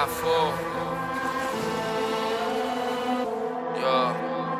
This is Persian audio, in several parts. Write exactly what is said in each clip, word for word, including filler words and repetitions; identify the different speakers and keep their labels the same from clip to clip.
Speaker 1: رفا یا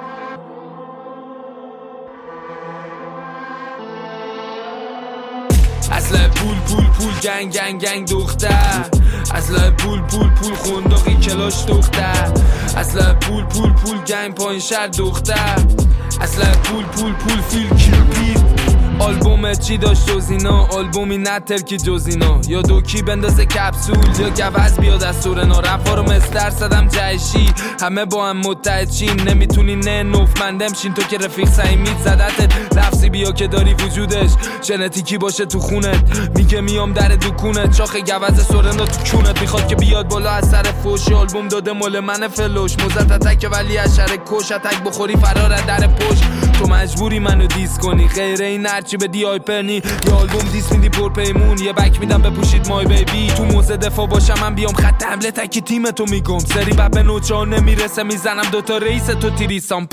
Speaker 1: اصلا پول پول پول گنگ گنگ گنگ دختر اصلا پول پول پول خونداقی کلاش دختر اصلا پول پول پول گنگ پایین شهر دختر اصلا پول پول پول فیل کیلپیر آلبومت چی داشت جز اینا آلبومی نه ترکی جز اینا یا دوکی بندازه کپسول یا گوز بیاد از سورنا رفا رو مستر صدم جهشی همه با هم متحد چین نمیتونی نه نوفمندم شین تو که رفیق سعیمیت زدتت لفظی بیا که داری وجودش ژنتیکی باشه تو خونت میگه میام در دکونت چاخ گوز سورنا تو کونت میخواد که بیاد بالا از سر فوش آلبوم داده مال من فلوش موزت اتک ولی از شر کش اتک بخوری فرار در پشت تو مجبوری منو دیس کنی غیر این چی بدی آیپرنی یا آلبوم دیس میدی پر پیمون یه بک میدم بپوشید مای بیبی تو موزه دفاع باشم من بیام خط حمله تکی تیم تو میگم سری بب به نوچان نمیرسه میزنم دوتا رئیس تو تیریسام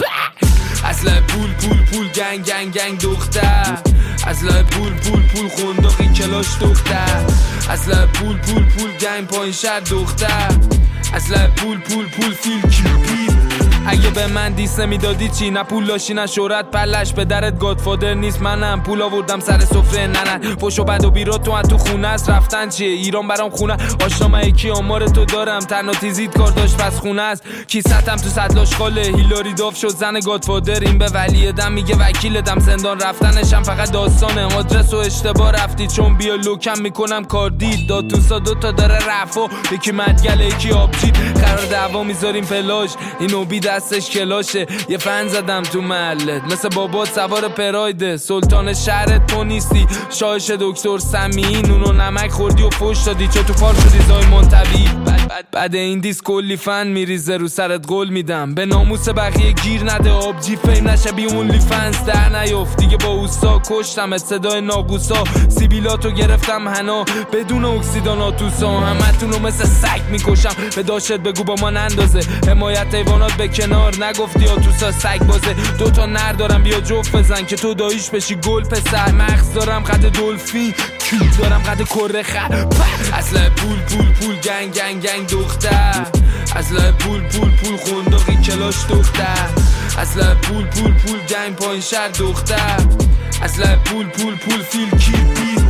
Speaker 1: اصلا پول پول پول گنگ گنگ گنگ دختر اصلا پول پول پول خونداقی کلاش دختر اصلا پول پول پول گنگ پایین شهر دختر اصلا پول پول پول فیل کیلپیر اگه به من دیس نمیدادی چی نه پول داشتی نه شهرت پلش به درت گادفادر نیست منم پول آوردم سر سفره نه نه پشت و بد و بیرا تو هم تو خونه است رفتن چیه ایران برام خونه آشنا من یکی آمار تو دارم تنها تیزید کار داشت پس خونه است کیستم تو صدلاش خاله هیلاری داف شد زن گادفادر این به ولی دم میگه وکیل دم زندان رفتنشم فقط داستانه آدرس و اشتباه رفتی چون بیا لوکم میکنم کار دید داد تو دو تا داره رفا یکی مدگله یکی آبجید قرار دعوا میذاریم پلاژ اینو بی دستش کلاشه یه فن زدم تو محلت مثل بابات سوار پرایده سلطان شهرت تو نیستی شاهش دکتر سمی نونو نمک خوردی و فوش دادی چه تو کار شدی زای منطبی بعد این دیس کلی فن میریزه رو سرت قول میدم به ناموس بقیه گیر نده آبجی فیم نشه بی اونلی فنز در نیفت دیگه با اوستا کشتم صدای ناگوسا سیبیلاتو گرفتم هنا بدون اکسیداناتوسا همتونو مثل سگ میکشم به داشت بگو با من اندازه حمایت حیوانات به کنار نگفتی یا تو سا سگ بازه دوتا نر دارم بیا جفت بزن که تو داییش بشی گل پسر مغز دارم قد دولفین کیل دارم قد کره خر اصلا پول پول پول گنگ گنگ گنگ دختر اصلا پول پول پول خونداقی کلاش دختر اصلا پول پول پول گنگ پایین شهر دختر اصلا پول پول پول فیل کیپی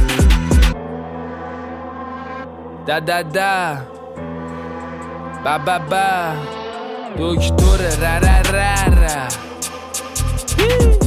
Speaker 1: دا دا دا با با با دکتر را را را را